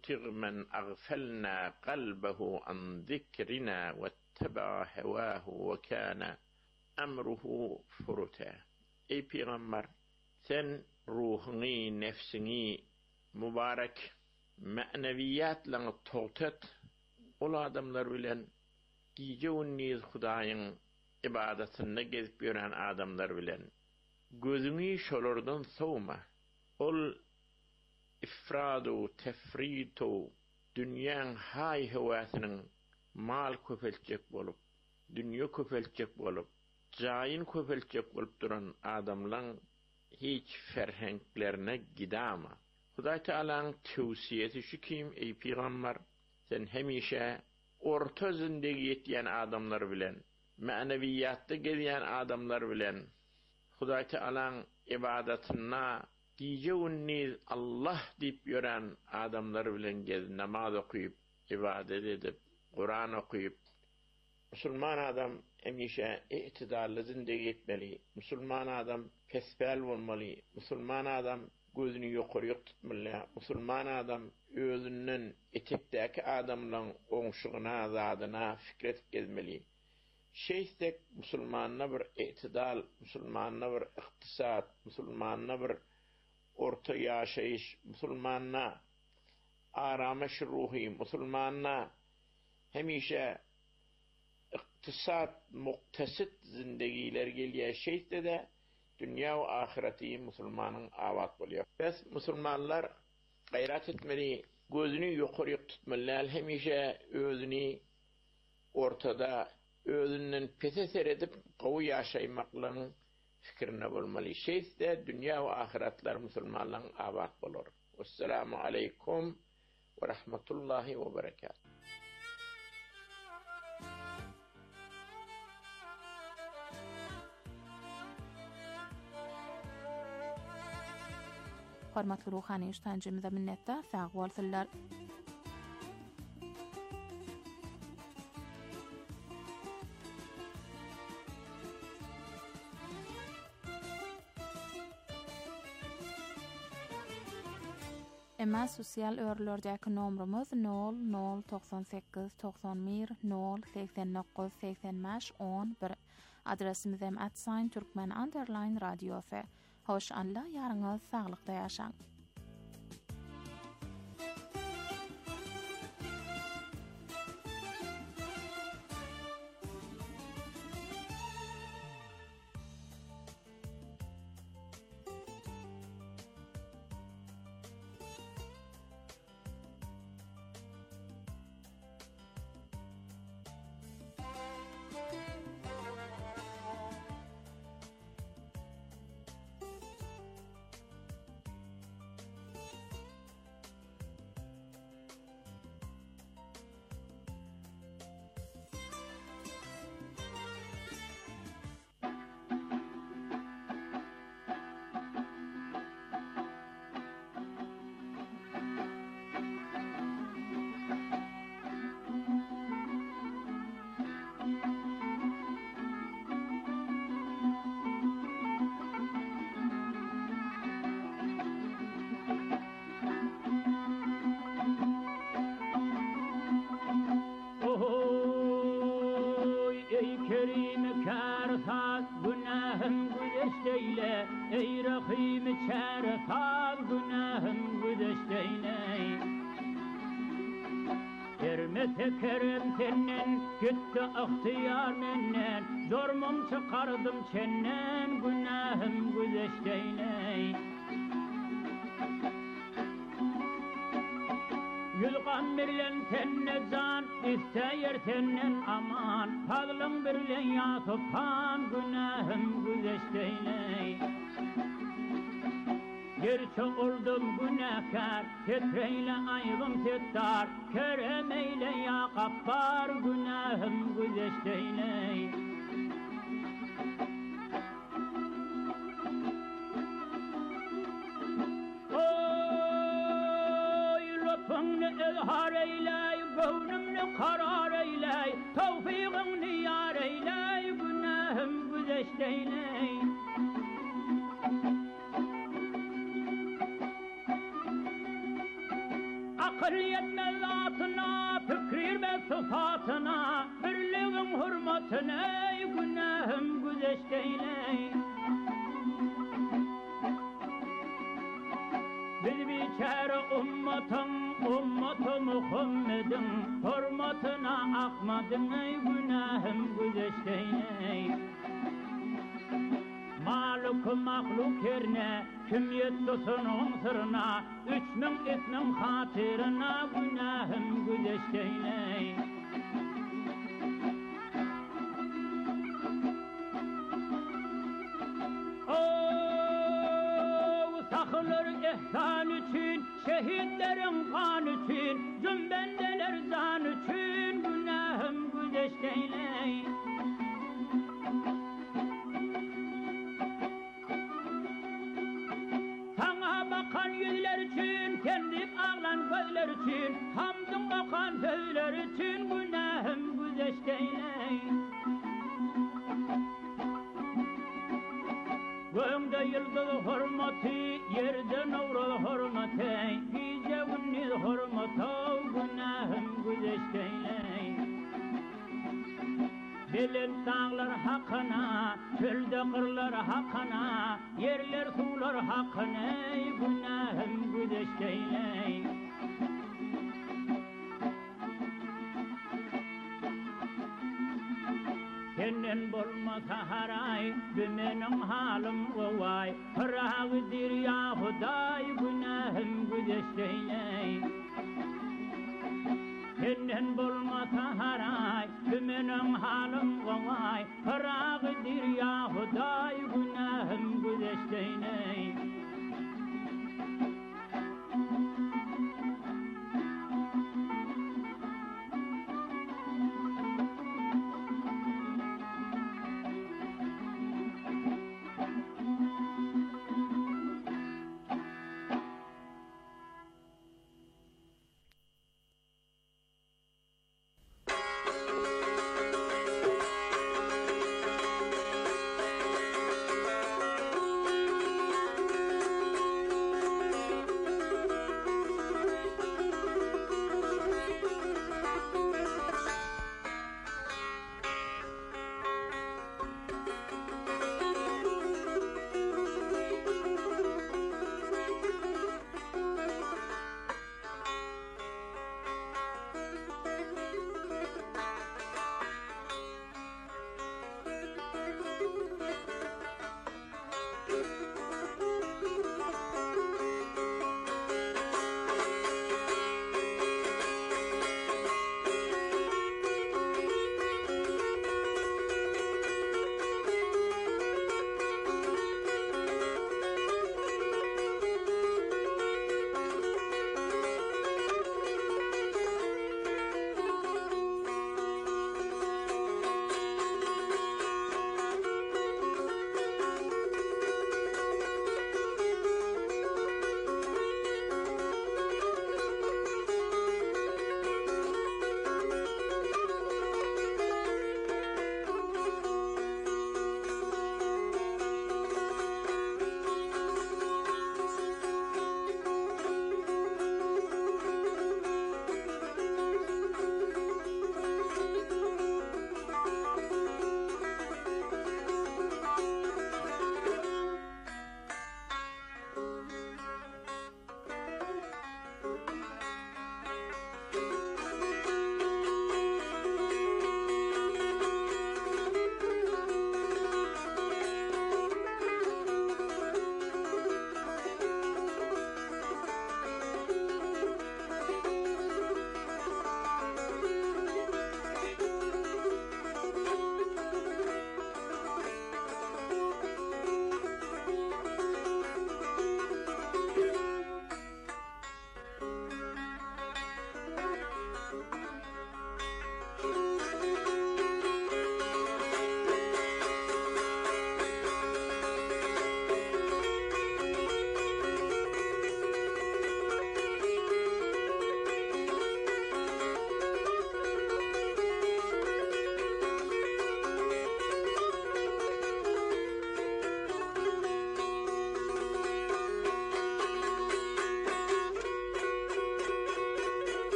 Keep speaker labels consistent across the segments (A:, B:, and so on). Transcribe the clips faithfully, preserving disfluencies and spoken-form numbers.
A: تطغ من أغفلنا قلبه عن ذكرنا واتبع هواه وكان أمره فرطا. Ey Peygamber, sen ruhuni, nefsini mübarek maneviyatla toğtet, ol adamlar bilen gece unniz Hudaýyň ibadetinde gezip ýören adamlar bilen gözüňi şolardan sowma. Ol ifradu tefritu dünýäň hay hewasynyň mal köpelçek bolup, dünýä köpelçek bolup, jaýyn köpelçek bolup duran adamlaň hiç ferhenklerine gidama. Hudaý Teala'ň tewsiýesi şu kim, ey Peygamber, sen hemişe orta zindegi ýetýän adamlar bilen, manewiyatda gezýän adamlar bilen, Hudaý Teala'ň ibadatyna gije unniz Allah diýip ýören adamlar bilen gez, namaz okuyup, ibadet edip, Kur'an okuyup. Musulman adam hemişe itidally zindegi etmeli. Musulman adam pesbel bolmaly. Musulman adam gözüni ýokaryk tutmaly. Musulman adam özünden etekdäki adamlaň oňşugyna, zadyna fikret gezmeli. Şeýsek musulmanyna bir itidal, musulmanyna bir iktisat, musulmanyna bir orta ýaşaýyş, musulmanyna aramaş ruhy, musulmanyna hemişe iktisat, muktesit zindegiler gelýär de dünýä we ahireti musulmanyň awat bolýar. Bes musulmanlar gaýrat etmeli, gözüni ýokaryk tutmaly, hemişe özüni ortada, özünden peseser edip gowy ýaşaýmaklaryň fikrine bolmaly. Şeýsde dünýä we ahiretler musulmanlaryň awat bolar. Assalamu aleykum ve rahmetullahi ve berekatuh.
B: Hormatly ruhany iştancymyza minnetda sag bolsunlar. Emma sosial örlerdäki nomrumuz nol nol doksan sekiz doksan bir nol seksen dokuz seksen beş on bir. Adresimiz hem at sign Türkmen underline radiosu. Hoş anla, yarınız sağlıkta yaşang.
C: güdeşteyle, ey rahim çerfal günahım güdeşteyle. Kermete kerem senden, gitti ihtiyar menden, zormum çıkardım çenden, günahım güdeşteyle. Yılgan birlen tenne can, isteyer tennen aman, fadlın birlen yatıp pan, günahım güzeşteyle. Gerçi oldum günahkar, titreyle aygım tittar, kerem eyle ya gaffar, günahım güzeşteyle. Lütfünü izhar eyley, gönlümnü karar eyley, tevfiqini yar eyley, günahım güzeşteyley. akıl yetmez zatına, fikir ve sıfatına, birliğin hürmetine, günahım güzeşteyle. Biz biçare ummatın, ummatı Muhammed'in hürmetine akmadın, ey günahım güzeşteyle. Maluk mahluk yerine kim yettisin on sırna, üç min ismin hatırına günahım güzeşteyle. Oh, sakılır ihsan için, şehitlerin kan için, cümbendeler zan için günahım güzeşteyle. Bakan yüzler için, kendi ağlan gözler için, hamdın bakan söyler için günahım güzeşteyle. Göğümde yıldız hürmeti, yerde nurul hürmeti, gece gündüz hürmeti, günahım güzeşteyle. Bilim dağlar hakkına, çölde kırlar hakkına, yerler sular hakkına, günahım güzeşteyle. Senin bulmasa haray, benim halim vay, hırağıdır ya Huday, günahım güzeşteyle. Senin bulmasa haray, benim halim vay, hırağıdır ya Huday, günahım güzeşteyle.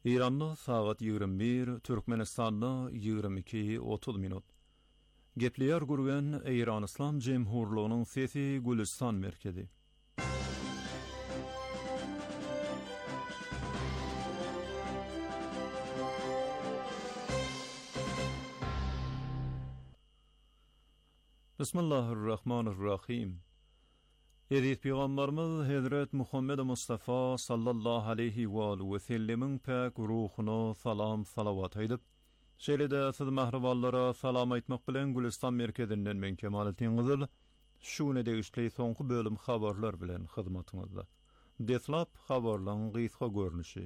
D: İran'da saat yigirme bir, Türkmenistan'da yigirme iki otuz minut. Gepleyer gurgen İran İslam Cemhurluğu'nun sesi Gülistan merkezi. Bismillahirrahmanirrahim. Edip Peygamberimiz Hazret Muhammed Mustafa sallallahu aleyhi ve aleyhi ve sellemin pek ruhuna salam salavat edip, şeýle-de siz mahriballara salam aýtmak bilen Gülistan merkezinden men Kemalettin Gyzyl, şuňa degişli soňky bölüm habarlar bilen hyzmatyňyzda. Deslap habarlaryň gysga görnüşi.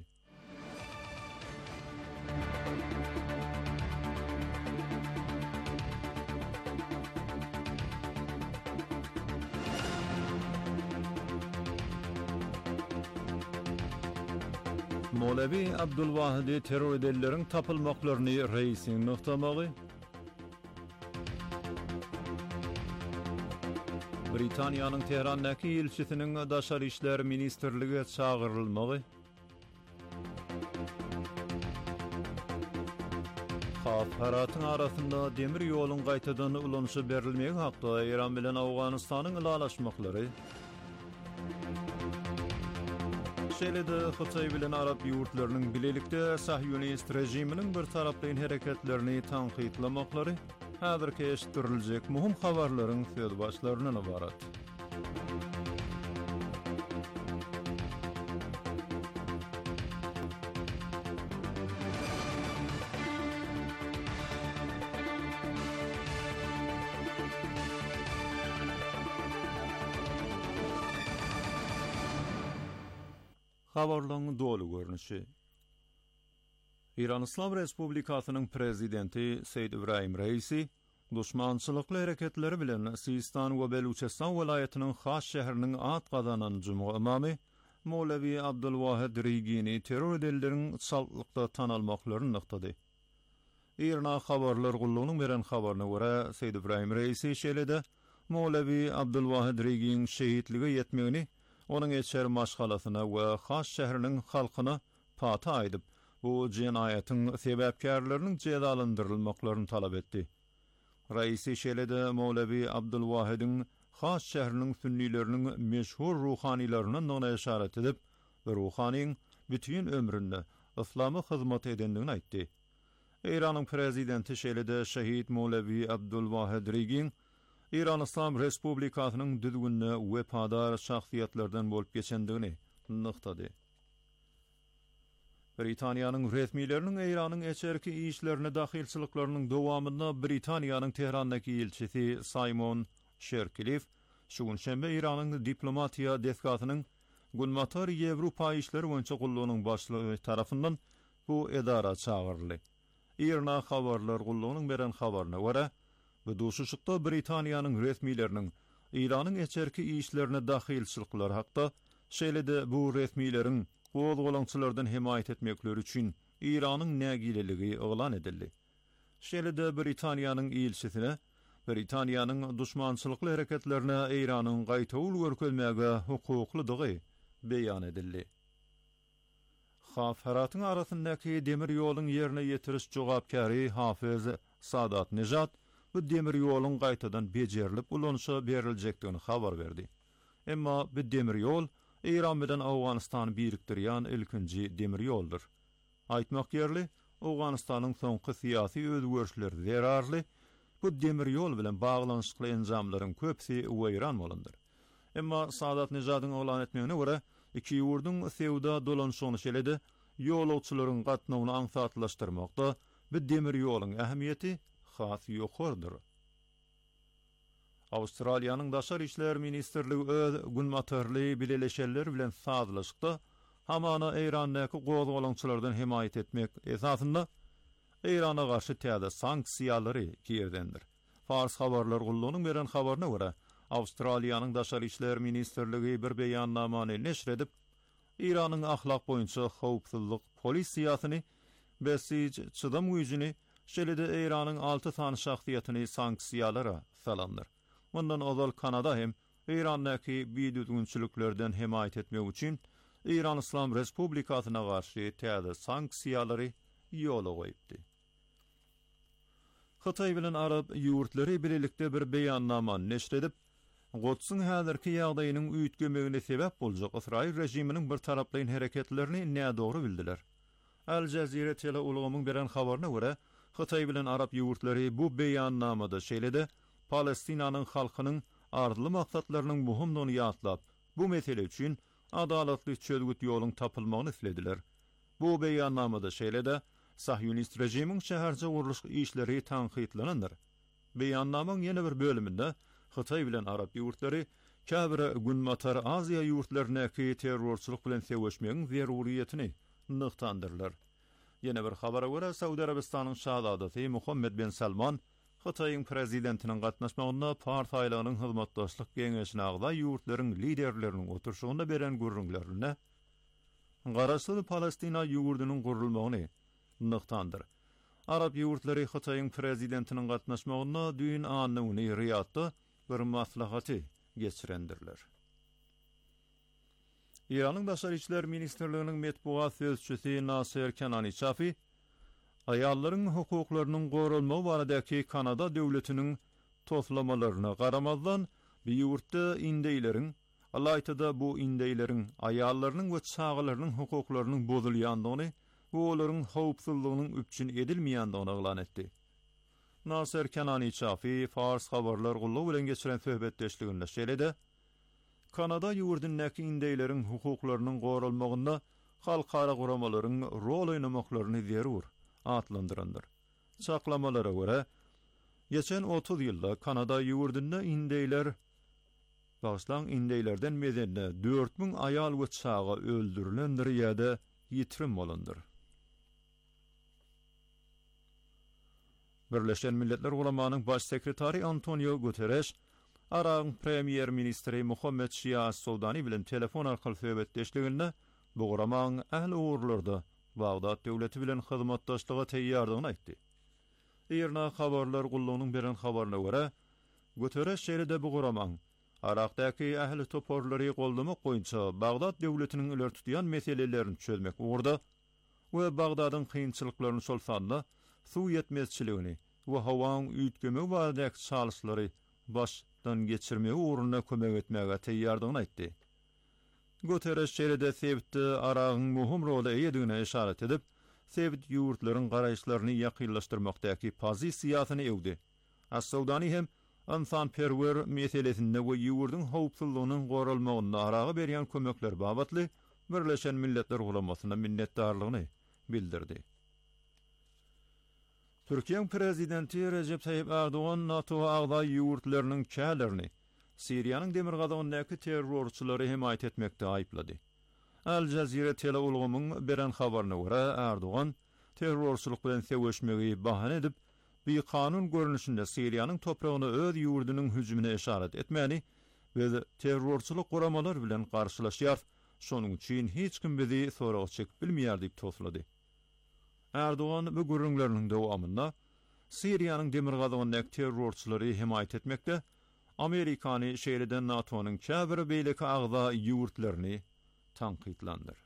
D: Molevi Abdulwahid terör edenlerin tapılmaklaryny reisiň noktamagy. Britaniýanyň Tehrandaky elçisiniň Daşary işler ministrlige çağırylmagy. Hafharatyň arasynda demir ýoluň gaýtadan ulanşy berilmegi hakda Iran bilen Awganystanyň ilalaşmaklary. Şeýle-de Hyçy bilen Arap ýurtlarynyň bilelikde Sahyonist rejiminiň bir taraply hereketlerini tanqidlamaklary häzirki eşitdiriljek muhim habarlaryň söz başlaryndan ibarat. Habarlaryň dolu görnüşi. İran İslam Respublikasynyň prezidenti Seýid Ibrahim Reisi, duşmançylykly hereketleri bilen Sistan we Beluçistan welaýatynyň has şäheriniň at gazanan jumugy imamy Molevi Abdulwahid Reigini terör edenleriň saltlykda tanalmaklaryny nyktady. İran habarlar gullugynyň beren habaryna görä Seýid Ibrahim Reisi şeýle-de Molevi Abdulwahid Reiginiň şehidligi ýetmegini onun eçer maşgalasyna we has şäheriniň halkyna pata aýdyp, bu jenaýatyň sebäpkärleriniň jezalandyrylmaklaryny talap etdi. Reisi şeýle-de Molevi Abdulwahidiň has şäheriniň sünnileriniň meşhur ruhanilaryna nona işaret edip, ruhaniň bütün ömründe islamy hyzmat edendigini aýtdy. Iranyň prezidenti şeýle-de şehit Molevi Abdulwahid Reigin İran İslam Respublikasynyň düzgünne we padar şahsiýetlerden bolup geçendigini nyktady. Britaniýanyň resmiýetleriniň Iranyň eçerki işlerine dahilçiliklarynyň dowamynda Britaniýanyň Tehrandaky elçisi Simon Shercliffe şuňşembe Iranyň diplomatiýa deskatynyň Gulmatar Ýewropa işleri boýunça gullugynyň başlygy tarapyndan bu edara çağıryldy. İran habarlar gullugynyň beren habaryna görä, bu duşuşykda Britaniýanyň resmiýetleriniň Iranyň eçerki işlerine dahilçilikler hakda şeýle-de bu resmiýetlerin gowgalaňçylardan himayet etmekleri üçin Iranyň nägileligi elan edildi. Şeýle-de Britaniýanyň elçisine Britaniýanyň duşmançylykly hereketlerine Iranyň gaýtawl görkezmäge hukuklydygy beýan edildi. Hafharatyň arasyndaky demir ýoluň ýerine ýetiriş jogapkary Hafiz Sadat Nejat bu demir ýoluň gaýtadan bejerilip ulanşa berilejekdigini habar berdi. Emma bu demir ýol İran bilen Awganystany birikdirýän ilkinji demir ýoldur. Aýtmak ýerli, Awganystanyň soňky syýasy özgörüşleri zerarly, bu demir ýol bilen baglanyşykly enjamlaryň köpsi weýran bolandyr. Emma Sadat Nejatyň elan etmegine görä, iki ýurduň sewda dolanşygyny şeýle-de ýolagçylaryň gatnawyny aňsatlaşdyrmakda bu demir ýoluň ähmiýeti has ýokurdyr. Awstraliýanyň Daşary işler ministrligi öz gulmatarly bileleşenler bilen saazlaşykda hamana Eýrandaky gowgalaňçylardan himayet etmek esasynda Eýrana garşy täze sanksiýalary girdendir. Fars habarlar gullugynyň beren habaryna görä, Awstraliýanyň Daşary işler ministrligi bir beýannamany neşr edip, Iranyň ahlak boýunça howpsuzlyk polisiýasyny, besiç çydam güýjüni, şeýle-de Eýranyň alty sany şahsiýetini sanksiýalara salandyr. Bundan ozal Kanada hem Eýrandaky biýdüzgünçiliklerden himayet etmek üçin İran İslam Respublikasyna garşy täze sanksiýalary ýola goýupdy. Hatay bilen Arab ýurtlary birlikde bir beýannama neşr edip, Gotsyň häzirki ýagdaýynyň üýtgemegine sebäp boljak Israil rejiminiň bir taraplyň hereketlerini nädogry bildiler. Al Jazeera teleulgamyň beren habaryna görä, Hatay bilen Arab ýurtlary bu beýannamada şeýlede Palestinanyň halkynyň ardyly maksatlarynyň muhimdigini ýatlap, bu mesele üçin adalatly çözgüt ýoluň tapylmagyny islediler. Bu beýannamada şeýlede Sahyonist rejimiň şäherçe guruluş işleri tanqidlanandyr. Beýannamyň ýene bir bölüminde Hatay bilen Arab ýurtlary käbir günmatar Aziýa ýurtlarynyky terrorçuluk bilen seweşmegiň zeruriýetini nykdandyrlar. Ýene bir habara görä Saudi Arabistanyň şahzadasy Muhammed bin Salman Hataýyň prezidentiniň gatnaşmagyna partiýalarynyň hyzmatdaşlyk geňeşine agda ýurtlaryň liderleriniň oturşugynda beren gurrunlarına garaşly Palestina ýurdunyň gurulmagyny nykdandyr. Arab ýurtlary Hataýyň prezidentiniň gatnaşmagyna düýün anyny Riyadda bir maslahaty geçirendirler. İranyň Başar işler ministrliginiň metbuat sözçüsi Nasir Kenani Çafi aýallaryň hukuklarynyň gorulmagy baradaky Kanada döwletiniň toslamalarına garamazdan bir ýurtda indeýleriň, alaytyda bu indeýleriň aýallarynyň we çagalarynyň hukuklarynyň bozulýandygyny we olaryň howpsuzlygynyň üpçün edilmeýändigini aglan etdi. Nasir Kenani Çafi Fars habarlar gullugy bilen geçiren söhbetdeşliginde şeýlede, Kanada ýurdundaky indeýleriň hukuklarynyň gorulmagyna halkara guramalaryň rol oýnamaklaryny zerur atlandyrandyr. Çaklamalara görä, geçen otuz ýylda Kanada ýurdunda indeýler başlan indeýlerden mezenine dört bin aýal we çaga öldürilendir ýa-da ýitirim bolandyr. Birleşen Milletler Ulamanyň baş sekretary Antonio Guterres Araq Premier Ministri Muhammed Şia Soudani bilen telefon arkaly söhbetdeşliginde bu guramaň ähli uğurlarda Bagdad döwleti bilen hyzmatdaşlyga teýýardygyny aýtdy. Irna habarlar gullugynyň beren habaryna görä, Guterres şeýlede bu guramaň Araqdaky ähli toporlary goldamak boýunça Bagdad döwletiniň iler tutýan meselelerini çözmek uğurda we Bagdadyň kynçylyklaryny solsanda suw ýetmezçiligini we hawaň üýtgemi baradaky çalyşlary başdan geçirmegi uğruna kömek etmege teýýardygyny aýtdy. Guterres şeýlede Sebitde Araqyň muhim roly eýedigine işaret edip, Sebit ýurtlaryň garaýşlaryny ýakynlaşdyrmakdaky pozisiýasyny ewdi. As-Soudani hem insanperwer meselesinde we ýurdun howpsuzlygynyň gorulmagyna Araga berýän kömekler babatly Birleşen Milletler Ulamasyna minnetdarlygyny bildirdi. Türkiýe prezidenti Recep Tayyip Erdoğan NATO agda ýurtlarynyň kälerini Siriýanyň demirgadagyndaky terrorçylary himayet etmekde aýplady. Al Jazeera teleulgamyň beren habaryna görä Erdoğan terrorçuluk bilen seweşmegi bahane edip bir kanun görnüşinde Siriýanyň topragyna öz ýurdunyň hüjümine işaret etmäni we terrorçuluk guramalar bilen garşylaşýar, şonuň üçin hiç kim bizi soragy çek bilmeýär diýip toslady. Erdoğan bu gurrunlarynyň dowamynda Siriýanyň demirgadagyndaky terrorçylary himayet etmekde, Amerikany şeýleden NATO'nyň käbir beýleki agda ýurtlaryny tanqidlandyr.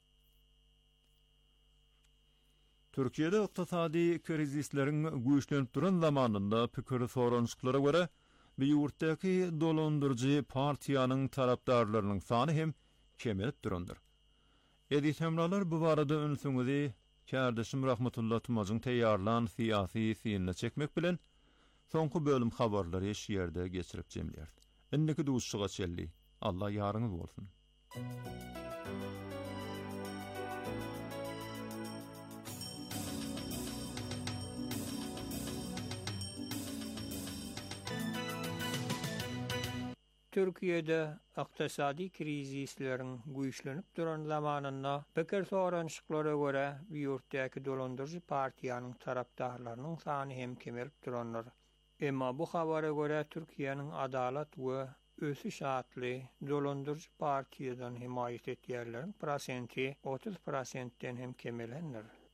D: Türkiýede ykdysady krizisleriň güýçlenip duran zamanynda pikir sorançyklara görä, bu ýurtdaky dolandyrjy partiýanyň tarapdarlarynyň sany hem kemelip durandyr. Edis hemralar bu barada önsüňizi Kärdeşim Rahmetullah Tumaz'ın teýarlan siyasi sinine çekmek bilen soňky bölüm habarlary şeýerde geçirip jemler. Indiki duşsuga çelli. Allah ýaryňyz bolsun.
E: Türkiýede ykdysady krizisleriň güýçlenip duran zamanynda pikir sorançyklara görä ýurtdaky dolandyrjy partiýanyň tarapdarlarynyň sany hem kemelip duranlar. Emma bu habara görä Türkiýanyň adalat we ösüş atly dolandyrjy partiýadan himayet etýärleriň prosenti otuz prosentden hem kemelendir.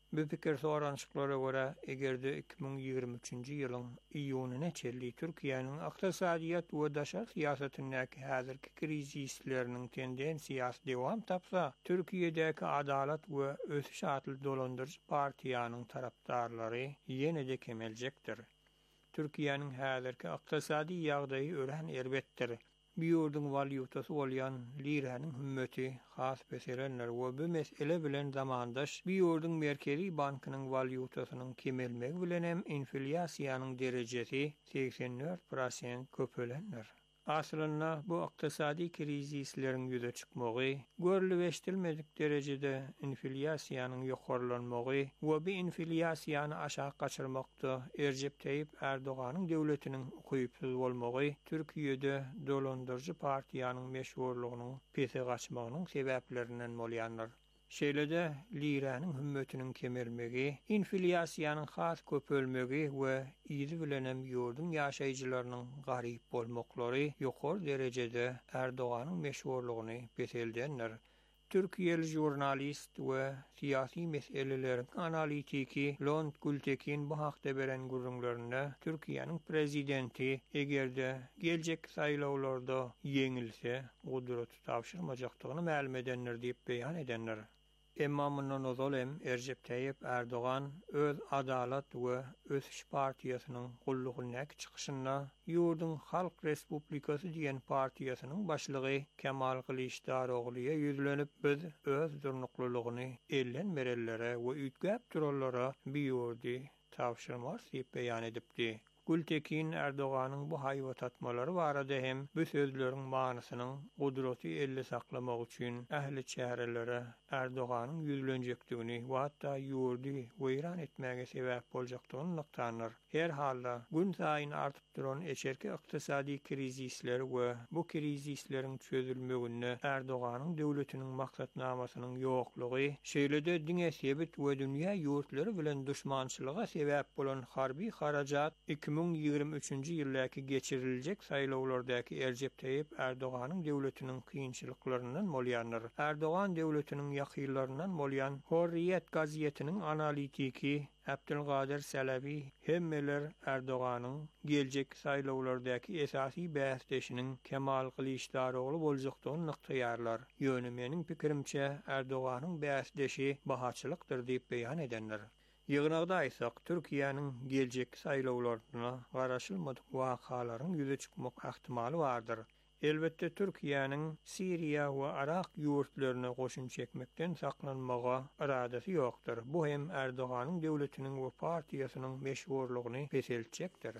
E: Bu pikir sorançyklara görä egerde iki bin ýygrimi üçinji ýylyň iýunyna çelli Türkiýanyň ykdysadyýat we daşar siýasatynyňky häzirki krizisleriniň tendensiýasy dewam tapsa, Türkiýedäki adalat we ösüş atly dolandyrjy partiýanyň tarapdarlary ýene-de kemeljekdir. Türkiýanyň häzirki ykdysady ýagdaýy ören erbetdir. Bu ýurdun valyutasy bolýan liranyň hümmeti has peserenler we bu mesele bilen zamandaş bu ýurdun merkezi bankynyň valyutasynyň kemelmegi bilen hem inflasiýanyň derejesi seksen dört prosent köpelenler. Aslında bu ykdysady krizisleriň ýüze çykmagy, görülip eşdilmedik derejede inflasiýanyň ýokarlanmagy we bu inflasiýany aşağı gaçyrmakda Erjep Tayyip Erdoganyň döwletiniň ukypsyz bolmagy Türkiýede dolandyrjy partiýanyň meşhurlygynyň pese gaçmagynyň sebeplerinden bolýandyr. Şeýlede liranyň hümmetiniň kemermegi, inflasiýanyň has köpölmegi we ýyzy bilen hem ýurdun ýaşaýjylarynyň garyp bolmaklary ýokary derejede Erdoganyň meşhurlygyny peseldenler. Türkiýeli jurnalist we siýasy meselelerin analitiki Lond Gültekin bu hakda beren gurrunlaryna Türkiýanyň prezidenti egerde geljek saýlawlarda ýeňilse, gudraty tapşyrmajakdygyny ma'lum edenler diýip beýan edenler. Emma mundan ozalem Erjep Tayyip Erdogan öz adalat we ösüş partiýasynyň gullugynyň çykyşyna ýurdun Halk Respublikasy diýen partiýasynyň başlygy Kemal Kılıçdaroğlu'ya ýüzlenip biz öz durnuklulygyny ellen berellere we ütgäp durallara bir ýurdy tapşyrmaz diýip beýan edipdi. Gültekin Erdoganyň bu haýwat atmalary barada hem bu sözleriň manysynyň gudraty elle saklamak üçin ähli çäherelere Erdoganyň ýüzlenjekdigini we hatda ýurdy weýran etmäge sebäp boljakdygyny nykdanlar. Her halda gün saýyn artyp duran eşerki ykdysady krizisler we bu krizisleriň çözülmegine Erdoganyň döwletiniň maksatnamasynyň ýoklugy, şeýlede diňe sebit we dünýä ýurtlary bilen düşmançylyga sebäp bolan harby harajat iki bin ýygrimi üçinji ýyldaky geçiriljek saýlawlardaky Erjep Tayyip Erdoganyň döwletiniň kynçylyklarynyň bolýandyr. Erdogan döwletiniň ýakynlaryndan bolýan Hurriyet gazetiniň analitiki Abdülkadir Selebi hemmeler Erdoganyň geljek saýlawlardaky esasy bäsdeşiniň Kemal Kılıçdaroğlu boljakdygyny nykdaýarlar. Ýöne meniň pikirimçe Erdoganyň bäsdeşi bahaçylykdyr diýip beýan edenler. Ýygnagda aýsak, Türkiýanyň geljek saýlawlaryna garaşylmadyk wakalaryň ýüze çykmak ähtimaly bardyr. Elbette Türkiýanyň Siriýa we Irak ýurtlaryna goşun çekmekden saklanmaga iradesi ýokdur. Bu hem Erdoganyň döwletiniň we partiýasynyň meşhurlygyny peseltjekdir.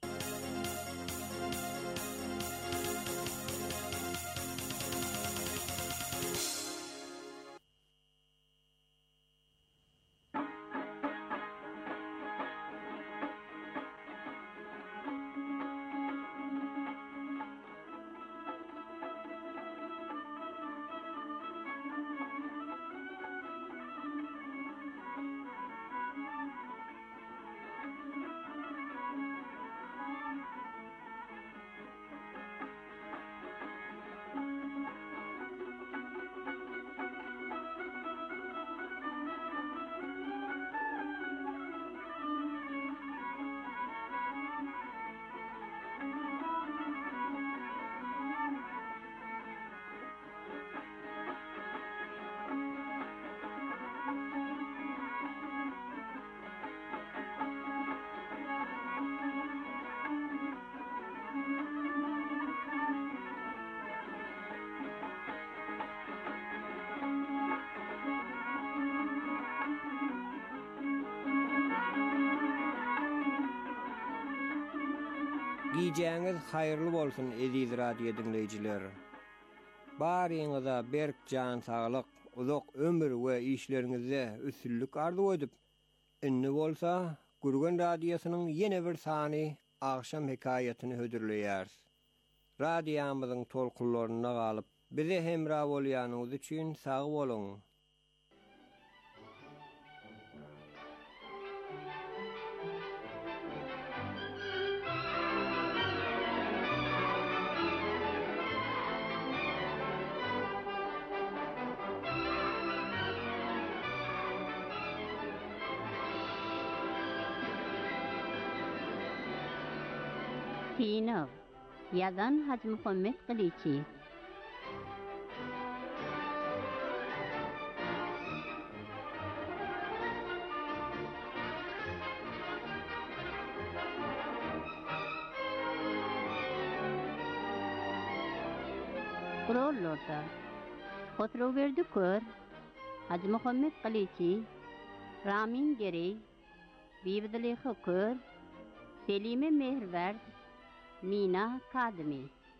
E: Giyeceğiniz hayırlı bolsun eziz radyo dinleyiciler. Barýyňyza berk can sağlyk, uzak ömür we işleriňizde üstünlük arzu edip, inni bolsa Gürgen radyosynyň ýene bir sany akşam hekaýatyny hödürleýär. Radioýamyzyň tolkunlaryna galyp, bize hemra bolýanyňyz üçin sag bolun.
F: Sinov. Yazan Hacı Muhammed Kılıçi. Rollorda Kontroverdi Kör, Hacı Muhammed Kılıçi, Ramin Gerey, Bibdilihi Kör, Selime Mehirverd, Mina Kadmi.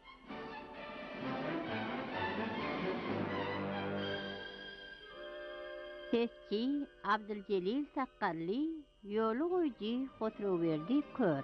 F: Sesçi Abdülcelil Sakkalli, Yolu Goyci Kontroverdi Kör.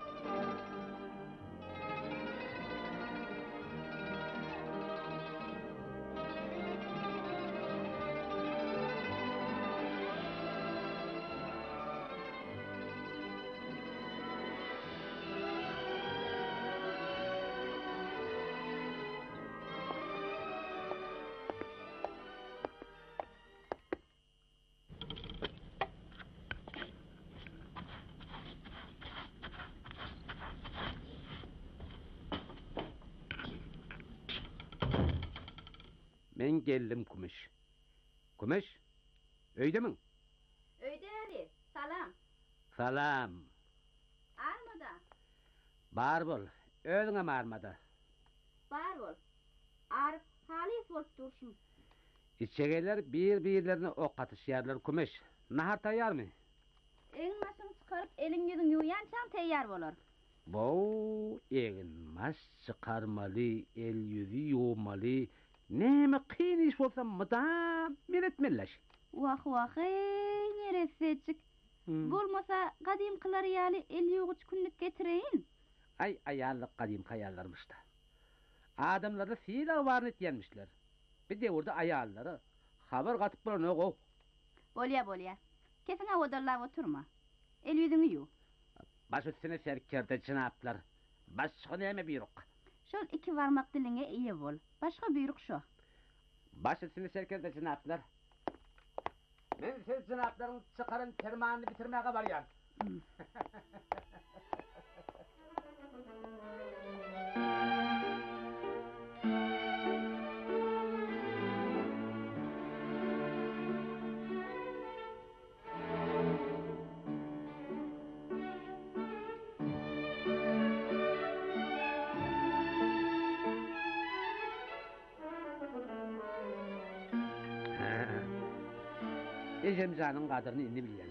G: Men geldim Kumiş. Kumiş, öyde min?
F: Öyde Ali, salam.
G: Salam.
F: Armada?
G: Bar bol, ödüňe marmada.
F: Bar bol. Arif halis bolup durşum.
G: İçegeler bir-birlerine ok atışýarlar Kumiş. Nahar taýýarmy?
F: Eň maşyny çykaryp eliňizden ýuýançaň teýýar bolar.
G: Bo, egin maş çıkarmaly, el yüzü ýuwmaly. Näme kyn iş bolsa mydam men etmelleş.
F: Wah wah, neresetçik. Bolmasa gadymkylar ýaly el ýuwguç günlük getireýin.
G: Ay ayallyk gadym haýallarmyş da. Adamlarda fiýla barny etýänmişler. Bir de orada ayallary habar gatyp bolan ogo.
F: Bolýa bolýa. Kesin odarlap oturma. El ýüzüňi ýuw.
G: Baş üstüne serkerde çynaplar. Başga näme buyruk?
F: Şol iki barmak diline iyi bol. Başga buyruk şo.
G: Baş üstüne serkerde çynaplar. Men sen çynaplaryň çykaryn termanyny bitirmäge barýan. Ejemjanyň gadyryny indi bilýän.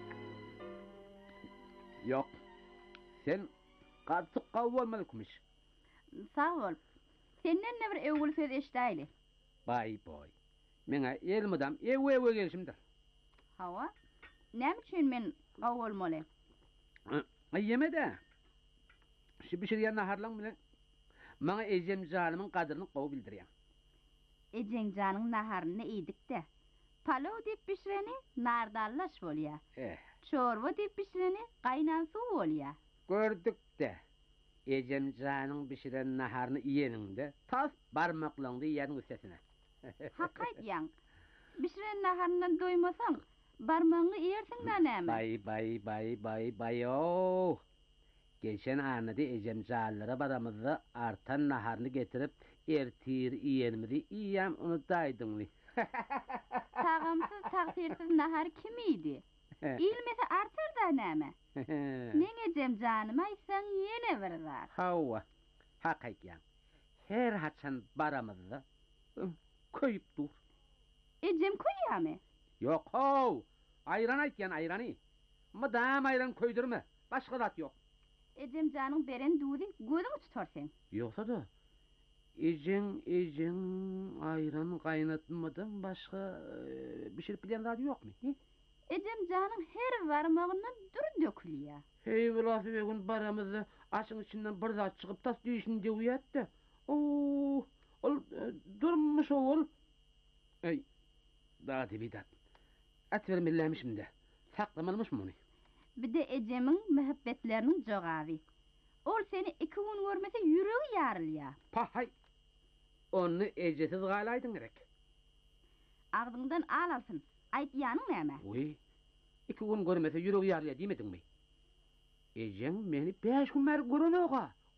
G: Ýok. Sen gartyk gawy bolmaly Kumiş.
F: Sağ ol. Senden ne bir öwgül söz eşdäýli.
G: Bay boy. Meňe elmydam ewe ewe gelişimdir.
F: Hawa? Näme üçin men gawy bolmaly?
G: Ýemede. Şu bişirýän naharlaň bilen maňa ejemjanynyň gadyryny gawy bildirýär.
F: Ejemjanyň naharyny eýdik-de. Palaw dip pişireni nardallaş bolýar.
G: Eh.
F: Çorba dip pişireni gaýnan suw bolýar.
G: Gördük-de. Ejemjanyň pişiren naharyny iýeninde tas barmaklaňdy ýanyň üstesine.
F: Hakayt ýaň. Pişiren naharyndan doýmasaň, barmagyny ýersiň da näme?
G: Bay bay bay bay bay o. Geçen anady ejemjanlara baramyzda artan naharyny getirip ertir iýenmidi iýem unutaýdyňmy?
F: Tagamsız tagsirsiz nahar kim idi? İlmese artar da näme? Meňe ejemjanyma aýtsaň ýene bir zat.
G: Hawa. Hakykyan. Her haçan baramyzda köýüp dur.
F: Ejem köýýärmi?
G: Ýok ho. Ayran aýtýan aýrany. Mydam ayran köýdürme. Başga zat ýok.
F: Ejemjanyň beren duýdy gözüňi tutarsyň.
G: Ýoksa da ejeň ejeň ayran gaýnatmadan başga bişirip bilen zat ýokmy?
F: Ejemjanyň her barmagyndan dur dökülýär.
G: Hey bilasy begun baramyzda aşyň içinden bir zat çykyp tas diýişini diýýärdi. Oo, ol durmuş ol. Ey, da dibidat. Atwer millämişimde. Saklamalmışym ony.
F: Bir de ejemiň möhebbetläriniň jogaby. Ol seni iki gün görmese ýüregi ýarylýar.
G: Pahay. Onu ejesiz galaýdyň gerek.
F: Agdyňdan alalsyn. Aýtýanyň näme?
G: Oy. İki gün görmese ýüregi ýarylýar diýmedingmi? Ejem meni beş gün mer görenoga.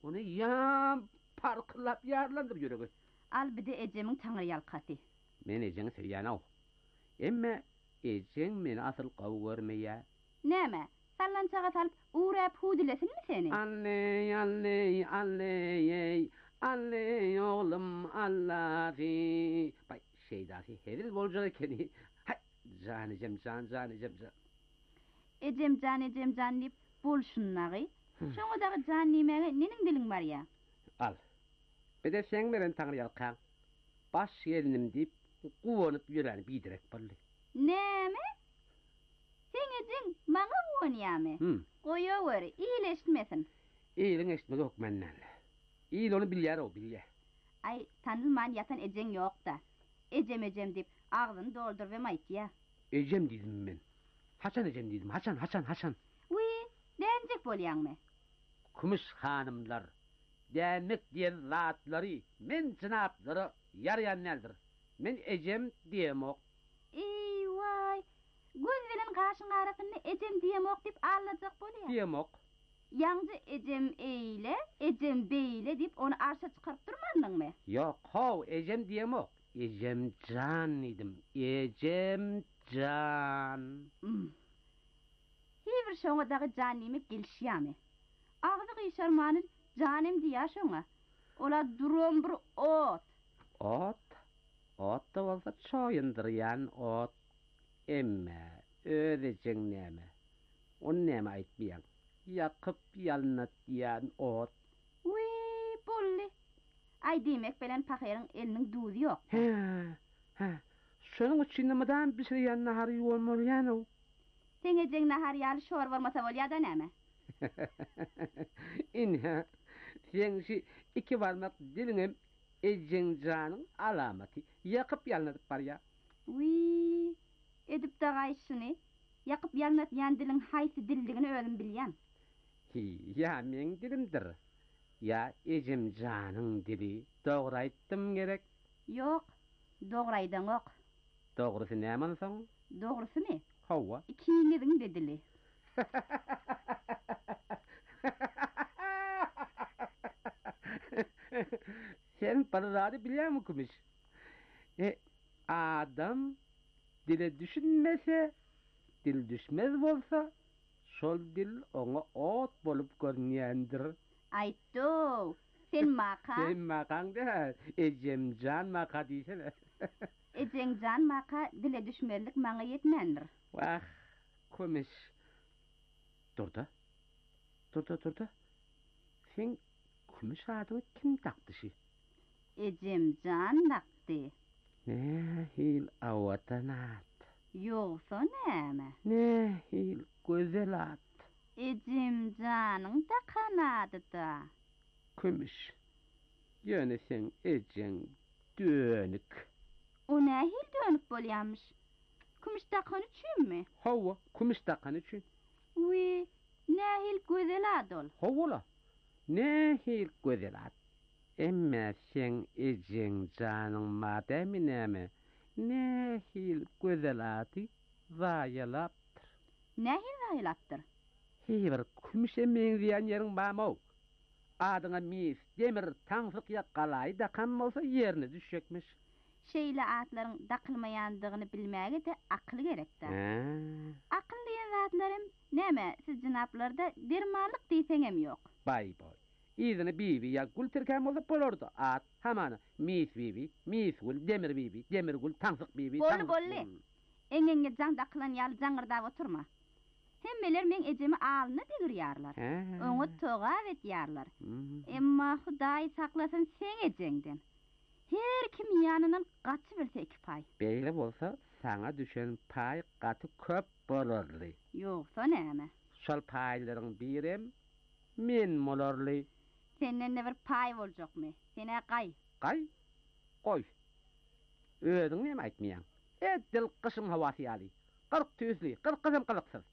G: Onu yan parkılap yarlandır yürügü.
F: Al bir de ecemin tanrı yalkati.
G: Men ejeni sevýän o. Emme ejen meni asıl gawy görmeýär.
F: Näme? Sallançaga salıp uğrap hudilesin mi seni?
G: Anne, anne, anne, anne oğlum Allah'ı. Bay şeydasi heril bolcağı keni. Hay, canıcım, can, canıcım, can.
F: Ecem can, ecem can deyip bol şunnağı. Şoňa dagy can nimäge nening dilin bar ya?
G: Al. Bir de sen meren taňry ýalkan. Baş gelinim deyip guwanyp ýören bidirek boldy.
F: Näme? Sen ejin maňa guwanýamy?
G: Hmm.
F: Goýawer, iýleşmesin.
G: Eýliň eşitmegi ok menden. Eýl onu bilýär o bilýär.
F: Ay, tanylman ýatan ejen ýok da. Ejem ejem deyip agzyny doldurup aýtýa.
G: Ejem diýdim men. Haçan ejem diýdim, haçan, haçan, haçan.
F: Wi, dänjek bolýanmy?
G: Kumuş hanımlar, dänmek diýen zatlary, men jynaplary ýarayan neldir? Men ejem diýemok.
F: Ey vay, göz bilen gaşyň arasyny ejem diýemok diýip allajak bolýar.
G: Diýemok.
F: Ýaňjy ejem eýle, ejem beýle diýip onu arşa çykaryp durmandyňmy?
G: Ýok, haw, ejem diýemok. Ejem can idim, ejem can.
F: Hmm. Hiber şoňa dagy can nime gelişýärmi? Agzy gyşarmanyň janym diýär şoňa. Ola durum bir ot.
G: Ot? Ot da bolsa çoýundyrýan ot. Emme, örejeň näme? On näme aýtmaýan? Ýakyp ýalnatýan ot.
F: Wi, bolly. Ay demek bilen pahyryň eliniň duzy ýok.
G: He, he. Şonuň üçin namadan pişirýän nahar ýolmalýan o.
F: Sen ejeng nahar ýaly şor bolmasa bolýar da näme?
G: İnha, sen şi iki barmak diliňem ejen janyň alamaty. Ýakyp ýalnatyp barýar.
F: Wi, edip da gaýşyny. Ýakyp ýalnatýan diliň haýsy dilligini özüm bilýän.
G: Hi, ya men dilimdir. Ya ejem janyň dili. Dogry aýtdym gerek.
F: Ýok, dogry aýdan ok.
G: Dogrusy näme soň?
F: Dogrusymy?
G: Hawa.
F: İkiňiziň de dili.
G: Sen paraladı bilýärmi kumuş? E, adam dile düşünmese, dil düşmez bolsa, şol dil oňa ot bolup görnýändir.
F: Aýtdo, sen maka,
G: Sen makaň da, ejem can maka diýsene.
F: ejeň jan maka dile düşmerlik maňa ýetmendir.
G: Wah, kumuş. Durda. Durda, durda. Sen kumuş adyny kim takdyşy?
F: Ejem jan nakdy.
G: Ne hil awatanat.
F: Ýogsa näme?
G: Ne hil gözel at.
F: Ejem janyň da kanadyda.
G: Kumuş. Ýöne sen ejen dönük.
F: O nähil dönüp bolýarmyş? Kumuş takan üçünmi?
G: Hawa, kumuş takan üçin.
F: Wi, nähil gözel adol.
G: Hawala. Ne hil gözel at. Emme sen ejen janyň mademi näme? Ne hil gözel aty zaýalapdyr.
F: Nähil zaýlapdyr?
G: Hiber kumuş emmeň diýen ýeriň barmy? Adyňa mis, demir, taňsyk ýakalaý da kan bolsa ýerine düşekmiş.
F: Şeýle atlaryň dakylmaýandygyny bilmäge de akly gerekdir. Akıl diýen zatlarym näme? Siz jynaplarda dermanlyk diýseňem ýok.
G: Bay boy. İzini bibi ya gul terken bolsa bolardy. At hamana mis bibi, mis gul, demir bibi, demir gul, taňsyk bibi.
F: Bolly bolly. Eňeňe jaň daklan ýaly jaňgyrda oturma. Hemmeler men ejemi alyny digirýärler. Oňa toga etýärler. Emma Hudaý saklasyn sen ejeňden. Her kim ýanynyň gaçy bilse iki pay.
G: Beýle bolsa saňa düşen pay gaty köp bolarly.
F: Ýogsa näme?
G: Şol paýlaryň birem men bolarly.
F: Senden de bir pay boljakmy? Sene gaý.
G: Gaý? Goý. Öýüň näme aýtmaýan? Et dil kışın havasy ýaly. Qırk tüýsli, qırk kızım qılıqsız.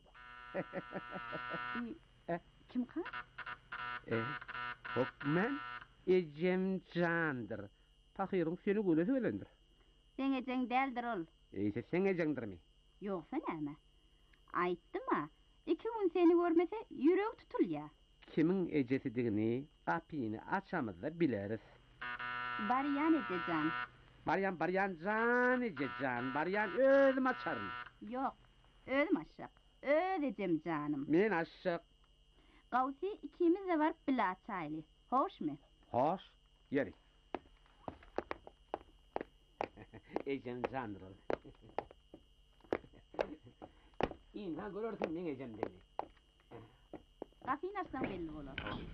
F: Kim ka?
G: E, hokmen ejem jandır. Pahyryň seni göle söylendir.
F: Sen ejeň däldir ol.
G: Eýse sen ejeňdirmi?
F: Ýogsa näme? Aýtdyma, iki gün seni görmese ýürek tutulýar.
G: kimin ejesidigini, kapyny açamızda bileriz.
F: Baryan ejejan.
G: Baryan, baryan, can ejejan, baryan özüm açarım.
F: Yok, özüm aşık. Öz ejem canım.
G: Men aşık.
F: Gawsi ikimiz de var bila çaylı. Hoş mu?
G: Hoş, yeri. Ejem canrıl. İnhan görürsün men ejem demi.
F: Kafin açsan belli olur.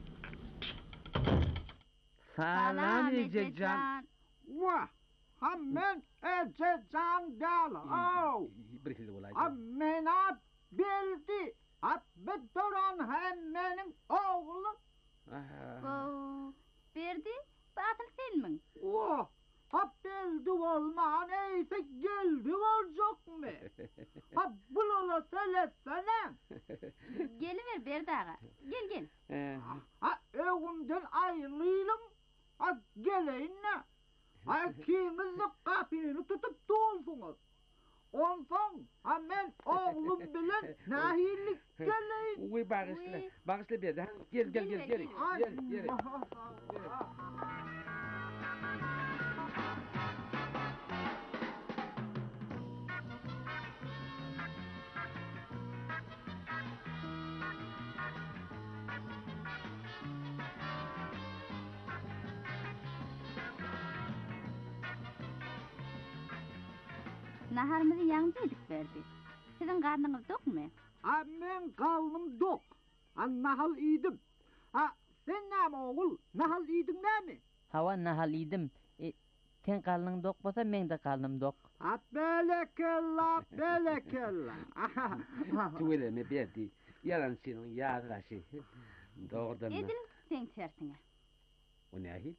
G: Salam ejejan.
H: Wah, ha men ejejan dal. Oh,
G: Bir hil olaydı.
H: ha mena bildi. Ha bedoran hem benim oğlum.
F: Go, berdi, batıl filmin.
H: Wah, ha bildi olma neyse geldi olacak mı? Ha bulala söylesene.
F: Geliver berdi ağa. Gel gel.
H: Ha evimden ayrılayım. Ha geleyin ne? Ha ikiniz de kapıyı tutup dolsunuz. Ondan ha men oğlum bilen nahillik geleyim.
G: Uy bağışla, bağışla bir de. Gel gel gel gel. Gel gel.
F: Naharımızı yancı edip verdi. Sizin karnınız tok mu?
H: Ha men kalnım dok. Ha nahal idim. Ha sen ne oğul? Nahal idin ne mi?
I: Hava nahal idim. E, sen kalnın dok bolsa men de kalnım dok.
H: Ha belekella belekella.
G: Tuğulemi berdi. Yalan senin yağraşı. Doğrudan mı?
F: Edin sen tersine.
G: O ne ahil?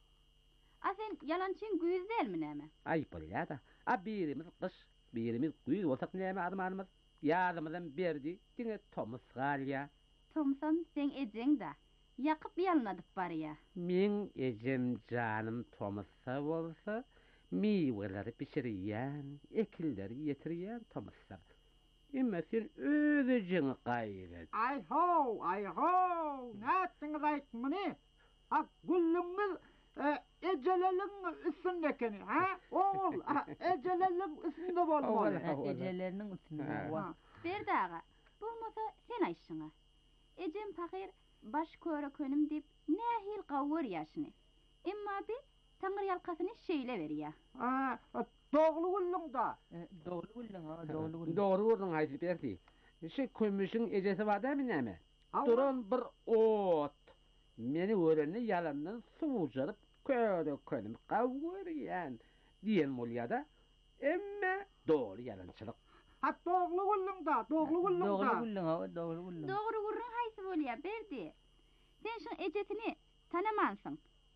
F: A sen yalancın güyüz değil mi neme?
G: Ayıp ol ya da. A birimiz kış, birimiz güyüz olsak neyme adım anımız. Yağdımızdan berdi. Dine Thomas Galya.
F: Thomas'ın sen ecen da. Yakıp yanladık bari ya.
G: Min ejem canım Thomas'a olsa, meyveleri pişiriyen, ekilleri yetiriyen Thomas'a. Ama sen ödecini gayret.
H: Ay ho, ay ho. Ne ettin rayt mını? Ha güllümüz e, ecelelin üstündekini. Ha oğul, ha, ecelelin üstünde bolmalı.
I: Ecelerinin üstünde.
F: Berdi ağa, bulmasa sen ayşına. Ecem fakir baş köre könüm deyip nehil qavur yaşını. Emma bir tanrı yalkasını şeyle ver ya.
H: Ha, doğulu güllüm da.
I: Doğru güllüm ha, doğru güllüm.
G: Doğru vurdun haydi berdi. Şu kömüşün ecesi var değil mi neme?
H: Allah.
G: Duran bir ot. Meni öğrenli yalandan suvucarıp köre könüm kavuriyen diyen mulyada. Emme doğru yalancılık.
H: Ha doğulu güllüm da, doğulu güllüm da.
I: Doğru güllüm ha, doğru güllüm.
F: Doğru vurun haysı bol ya Berdi. Sen şun ecetini tanımansın.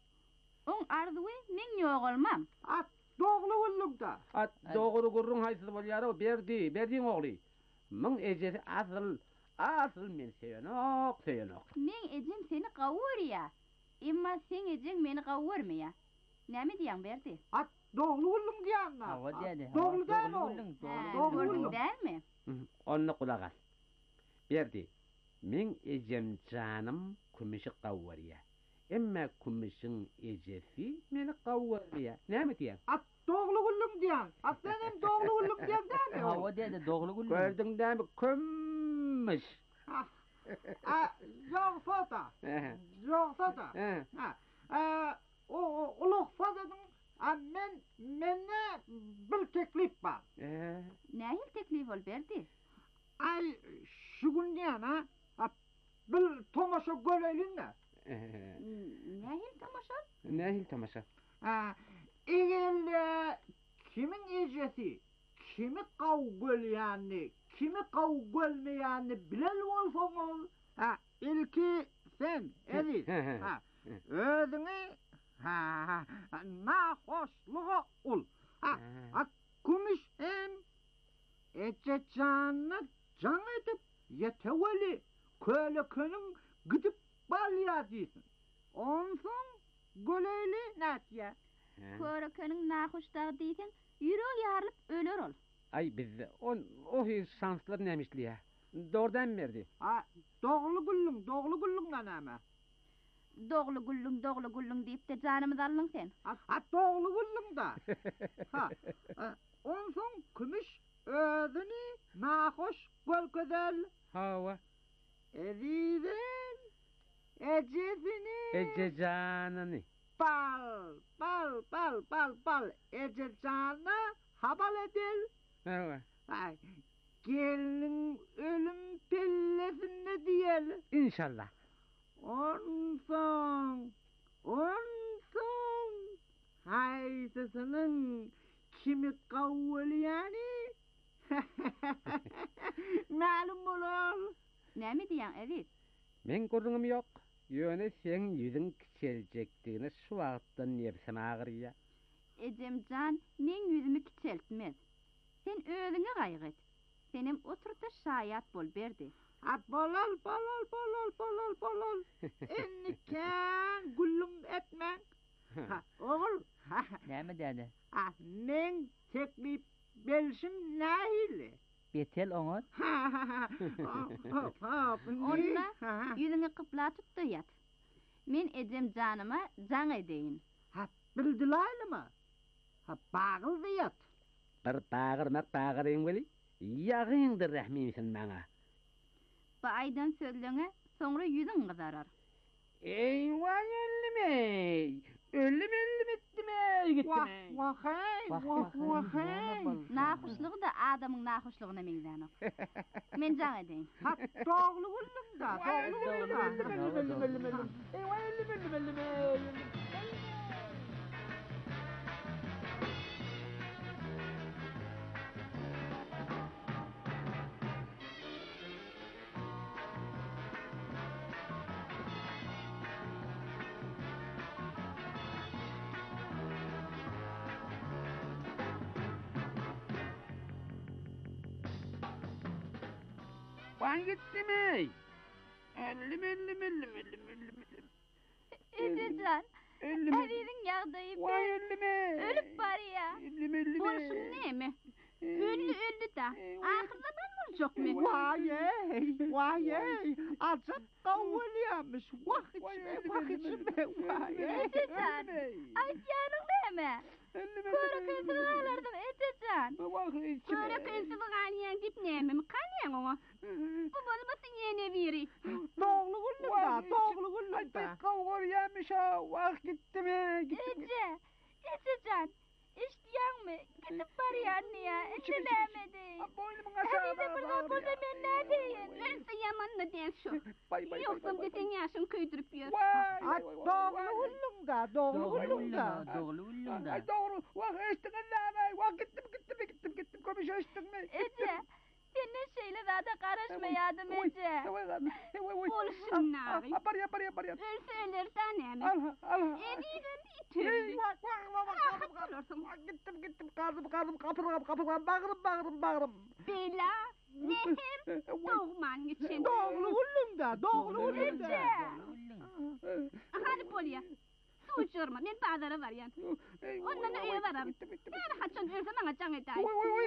F: On arzuyu men yok olmam.
H: Ha doğulu güllüm da.
G: At doğru gurrun haysı bol yara berdi, berdiğin oğlu. Mın ecesi asıl, asıl men seyenok, seyenok.
F: Men ecem seni qavur ya. Emma sen ecen beni qavurma ya. Näme diyen Berdi?
H: Ha doğulu güllüm diyen na.
I: Hava dedi.
H: Doğulu değil mi?
I: Doğru güllüm,
F: Ha,
I: doğru
H: doğru
F: gördün
H: güllüm.
F: değil mi?
G: Onu kulak al. Berdi, men ecem canım kumişi qavuriya. Emme kumişin ecesi meni qavuriya. Näme diyen?
H: Ha doğulu güllüm diyen. Ha senin doğulu güllüm diyen değil mi?
I: Hava dedi, doğru güllüm.
G: Gördün değil mi? Kumiş.
H: Ha, ha, yoksa da, yoksa da,
G: He.
H: ha, e, o, o, oluksa dedin, ha, men, menne bir teklif var.
G: Ee,
F: Nähil teklif ol Berdi?
H: Ay, şu gün diyen ha, ha, bir tomaşa görelim de,
G: ee,
F: Nähil tamaşa?
G: ne hil tamaşa?
H: ha, eğer e, kimin ecesi, kimi kavgölyanını, kimi kavgölmeyanını bilen olsanız, ha, ilki sen, Ediz,
G: He, he,
H: ha, özünü, ha, ha, ha, nahoşluğa ol, ha, ha, kumiş hem, ece canına can edip, yeteveli, köle könün gidip balya değilsin. Onsun, göleyli natiye.
F: Köre könün nahoşdağı deysen, yürü yarılıp ölür ol.
G: Ay biz on o hil şanslar nemişli ya. Doğrudan verdi.
H: Ha, doğulu güllüň, doğulu güllüň näme?
F: Doğulu güllüň, doğulu güllüň diýip de janymyzy aldyň sen.
H: Ha, ha doğulu güllüň da. Ha, ha, onsoň kümüş özüni nahoş gölközel.
G: Hava.
H: Ediden ejesini
G: Ece canını.
H: bal, bal, bal, bal, bal. Ejejana habal edil.
G: Hava.
H: Ay, gelinin ölüm pellesinde diyelim.
G: İnşallah.
H: Onsoň, onsoň haýsysının kimi gawulýany ma'lum bolar.
F: Näme diýen Edit?
G: Men gurrunum yok. Yöne sen yüzün kiçeljekdigini şu wagtdan nebsem agyrýa.
F: Ejemjan, men ýüzümi kiçeltmez. Sen özüňe gaýgyt. Senem oturda şaýat bol berdi.
H: Ha bolal, bolal, bolal, bolal, bolal. Enniken gullum etmeň. Ha, oğul.
I: Näme dedi?
H: Ha, men teklip belşim nähili?
I: Betel oňa.
H: Ha, ha, ha. Ha,
F: Onda ýüzüňi kıpla tut da ýat. Men ejem janyma jaň edeýin.
H: ha, bildilaýlymy? Ha, bagyl diýet.
G: Bir bagyrmak bagyryň beli. Ýagyndyr rahmimsin maňa.
F: Bu aýdan sözleňe soňra ýüzüň gyzarar.
G: Eyvah ölümey. Ölüm ölüm etdime
H: Wah,
G: gitme.
H: wah, hey,
I: Wah,
H: wah,
I: wah,
H: wah,
I: hey,
H: hey.
I: näme
F: Nahoşlygy da adamyň nahoşlygyna meňzänok. Men jaň edeýin.
H: Ha, doğulu güllüm da, doğulu güllüm da.
G: Eyvah ölüm ölüm ölüm. Eyvah ölüm ölüm ölüm ölüm. Wan gitdim ey. Ölüm ölüm ölüm ölüm ölüm ölüm.
F: Ejejan,
G: Ölüm.
F: Edidiň ýagdaýy
G: Vay ölüm ey.
F: ölüp barýar.
G: Ölüm ölüm.
F: Bolşun näme? Öllü öllü da. Ahyrda ben boljokmy?
H: Vay ey, vay ey. Azat gawulýarmyş. Wah içme, wah içme, vay ey.
F: Ejejan, aýtýanyň näme? Köre kynsylyk alardym Ejejan.
G: Vah içme.
F: Köre kynsylyk alýan dip näme? Kanýan oňa? Bu bolmasyn ýene biri.
H: Doğulu güllüm da, doğulu güllüm da.
G: Kavgar yemiş ha. Vah gittim ey. Gittim.
F: Ece, Ejejan, işdiýänmi? Gidip barýarny ýa, etdilemedi.
G: Boynumun
F: Hadi bir
G: aşağıda.
F: kapıda ben ne diyeyim? Ölse yamanla değil şu.
G: Bay bay
F: Yoksa bir sen yaşın köydürüp yer.
G: Vay
H: Ha, doğulu güllüm da, doğulu güllüm da.
I: Doğulu güllüm da.
G: Ay doğru. Vah içtin Allah'ım. Vah gittim gittim gittim gittim. Konuş içtin mi?
F: Ece, sen ne şeyle daha da karışma yardım Ece. Bolşun nari.
G: Yapar yapar yapar yapar.
F: Ölse ölürsen hemen.
G: Al al.
F: En iyiden değil
G: Ey
F: tüylü.
G: vah vah vah vah kaldım. Vah gittim gittim kaldım kaldım kapıldım kapıldım bağırım bağırım bağırım.
F: Bela, nehir, doğman için.
H: Doğulu güllüm da, doğulu güllüm
F: Ece.
H: da.
F: Hadi Polya. Su uçurma, ben pazara var yan. Ondan öyle varım. Ben haçan ölse bana can eder.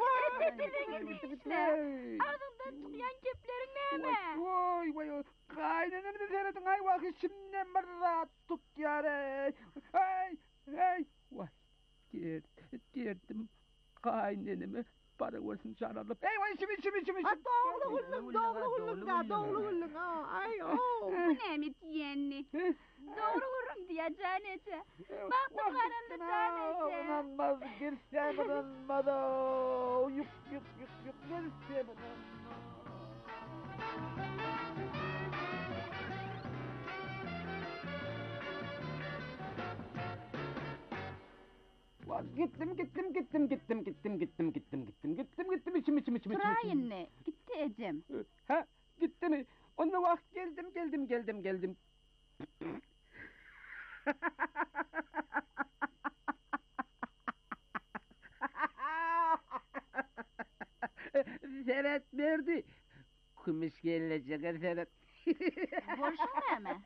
F: Ece işte. Ağzından çıkayan keplerin neyme?
G: Vay vay vay. Kaynanamı da seyredin ay vah içimden bir rahat tut yare. Ay ay. Vay derdim derdim kaynanamı para versin çağıralım. Ey vay içim içim içim
H: Ha,
G: içim.
H: doğulu güllüm, doğulu güllüm da, doğulu güllüm. Ha, ay o.
F: Bu ne mi diyenli? Doğru vururum diyeceğin Ece. Baktım karanlık Ece.
G: İnanmaz girsem inanmadı. Yuk yuk yuk yuk girsem inanmadı. Vah, Gittim gittim gittim gittim gittim gittim gittim gittim gittim gittim içim içim içim içim.
F: Turayın ne? Gitti Ecem.
G: Ha gitti mi? Onunla vakit geldim geldim geldim geldim. Seret verdi. Kumiş gelecek seret.
F: Bolşun ne mi?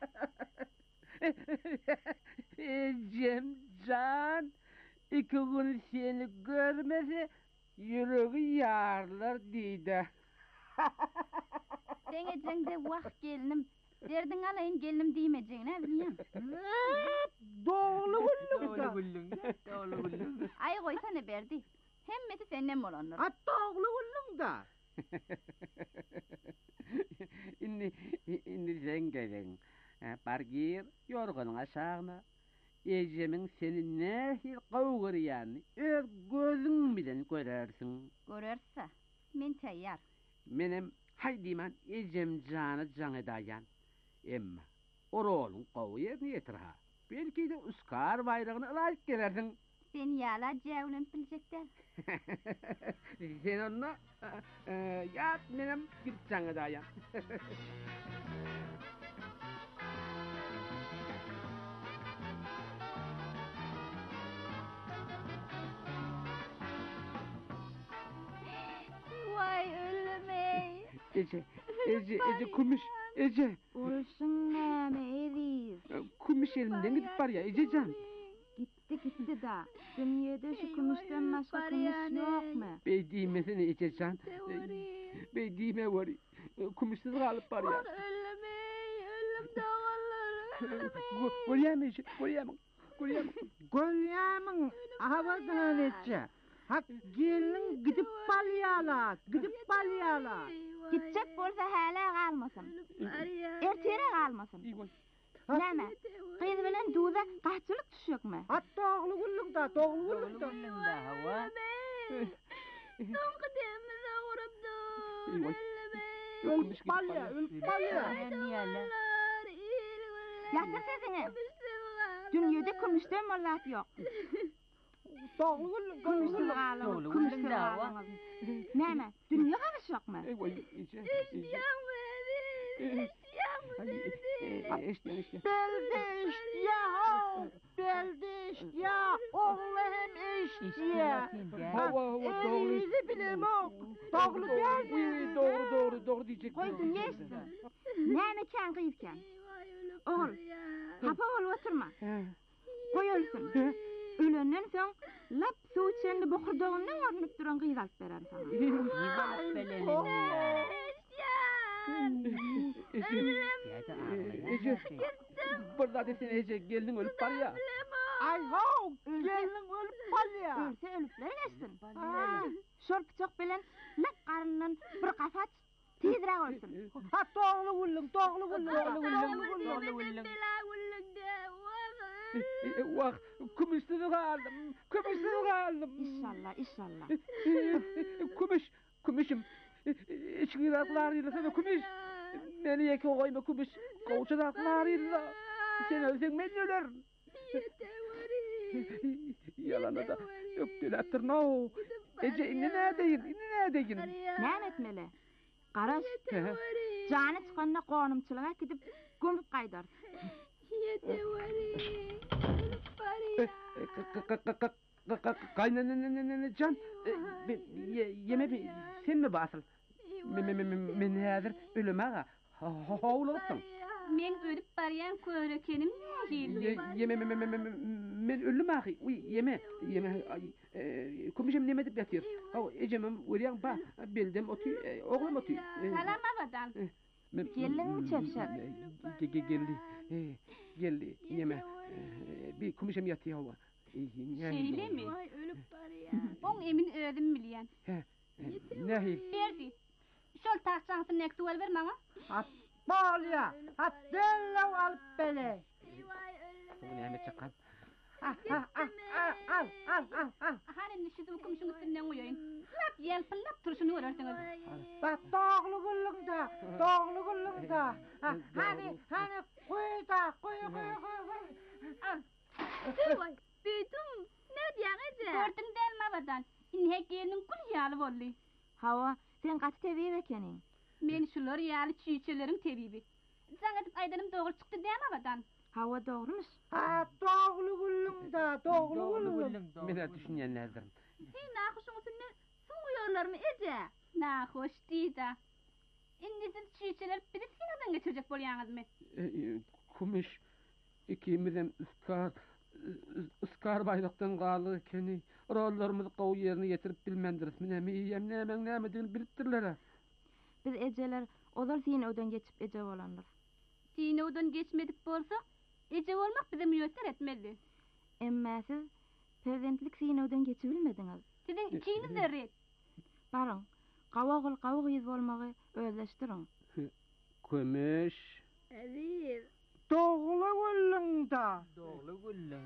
G: Cem can iki gün seni görmese yüreği yarlar dedi.
F: Sen ejengde wagt gelinim. Derdin alayın gelinim diýmejegine bilýän.
H: Doğulu gullum da.
I: gullum, doğulu gullum.
F: Ay goýsana berdi. Hemmeti senden bolanlar.
H: Ha doğulu gullum da.
G: Inni inni sen gelen. Bargir yorgunun aşağına. Ejemiň seni nähil gowgurýany öz gözüň bilen görersiň.
F: Görerse men taýýar.
G: Menem haydiman ejem jany jan edaýan. Emma orolun gowýerni ýetir ha. Belki de Uskar bayragyny alyp gelersiň.
F: Sen ýala jäwlen biljekler.
G: Sen onna ýat menem bir jan edaýan.
F: Vay ölümey.
G: Ece, Ece, Ece kumuş, Ece.
F: Olsun näme ediz.
G: Kumuş elinden gidip var ya Ececan.
F: Gitti gitti da. Dünyada şu kumuştan başka kumuş yok mu?
G: Bey diýmesine Ececan. Bey diýme var. Kumuşsuz galyp var ya.
F: Ölümey, ölüm dağılır.
G: Görýärmi Ece, görýärmi? Görýärmi?
H: Golyamın havadan etçe. Ha gelin gidip balyala, gidip balyala.
F: Gitcek bolsa hala galmasın. Ertere galmasın. Näme? Gyz bilen duza gaçlyk düşükmi?
H: Ha doğulu gullum da, doğulu gullum da.
I: Gullum da hava.
F: Soňky demiz agyrapdy.
H: Ölüp balya, ölüp balya.
I: Niyala.
F: Ýaşa sesini. Dünýede kumuşdan mollat ýok.
H: Doğulu gullum,
F: Kumuşsuz
H: gullum.
F: galyň,
I: Doğulu
F: kumuşsuz
I: gullum da hava.
F: galyň. Näme? Dünýe galyş ýokmy?
G: Ey vay Ece, Ece. Eşte, eşte.
H: Beldi iştiya ho, beldi iştiya, oğlu hem iştiya.
G: Hava, hava, doğru.
H: Elinizi bilem o, doğru derdi.
G: Uy, doğru, doğru, doğru diyecek.
F: Goý dünýe işsin. Näme kän gyýpken? Oğul, hapa bolup oturma. Goý ölsün. Ölenden soň lap suw içende bokurdagynyň görünüp duran gyz alyp berer sana.
I: Yıvalıp belenini ya.
G: Ece, burada desene Ece, geldin ölüp var ya.
H: Ay ho, gelin ölüp balya.
F: Ölse ölüpler geçsin. Şol piçok bilen lap garyndan bir gafat tezrek ölsün.
H: Ha doğulu gullum, doğulu gullum, doğulu gullum,
I: Doğulu gullum.
G: Vah, kumuşsuz kaldım, kumuşsuz kaldım.
F: İnşallah, inşallah.
G: Kumuş, kumuşum. İçki raklar yılasana kumuş. Beni yeke koyma kumuş. Koğuşa raklar yıla. Sen ölsen ben ölerim. Yalana da öptüler no. Ece inni neredeyin, inni neredeyin?
F: Näme etmeli? Garaş, jany çykanda gonumçylyga gidip gömüp gaýdar.
G: Kaynana can, yeme sen mi basıl? Men häzir ölüme howladyň.
F: Men ölüp barýan körekenim nähili?
G: Yeme men ölüme uy yeme yeme kumuşum neme dip ýatýar. Haw ejemem görýän ba beldem oty oglum oty.
F: Salam abadan. Gelin çepşek.
G: Geldi. Geldi yeme. Bir kumuşum ýatýar hawa.
F: Şeýle mi? Ölüp barýan. Oň emin özüm bilýän.
G: He. Nähil?
F: Berdi. Şol taşçaňyzy nektuwel ber maňa.
H: Ha balya, ha delle alıp bele.
G: Näme çakan?
H: Ha ha ha al al al al.
F: Hani nişidi hukumşun üstünden uyoyun. Lap yelpillap turşunu görürsünüz.
H: Bak doğulu gullum da, doğulu gullum da. Ha, hani hani koy da, koy koy koy koy. Al.
F: Vay, büyüdüm. Ne diýän ece? Gördüň delme abadan. İnhe gelinin gül ýaly boldy. Hawa, sen gaty tebip ekeniň. Men şular ýaly çiýçeleriň tebibi. Jaň edip aýdanym dogry çykdy diýän abadan. Hawa dogrymy?
H: Ha doğulu gullum da, doğulu gullum.
G: Mene düşünýänlerdir.
F: Hey, nahoşuň üstüne suwýarlarmy ece? Nahoş diýdi. Indi siz çiýçeler biri sinadan geçirjek bolýaňyzmy?
G: Kumuş ikimizem Uskar Uskar baýrakdan galy ekeni rollarymyzy gowy ýerine ýetirip bilmendiris. Näme ýem näme näme diýip bilipdirler.
F: Biz ejeler Olar sinewden geçip eje bolanlar.
J: Sinewden geçmedik bolsa, eje bolmak bize müyesser etmeli.
F: Emma siz prezidentlik sinewden geçibilmediňiz.
J: Sizin içiniz zerret.
F: Barın, gawagul gawag ýüz bolmagy özleşdiriň.
G: Kömüş.
J: Aziz.
H: Doğulu güllüňda.
E: Doğulu güllüň.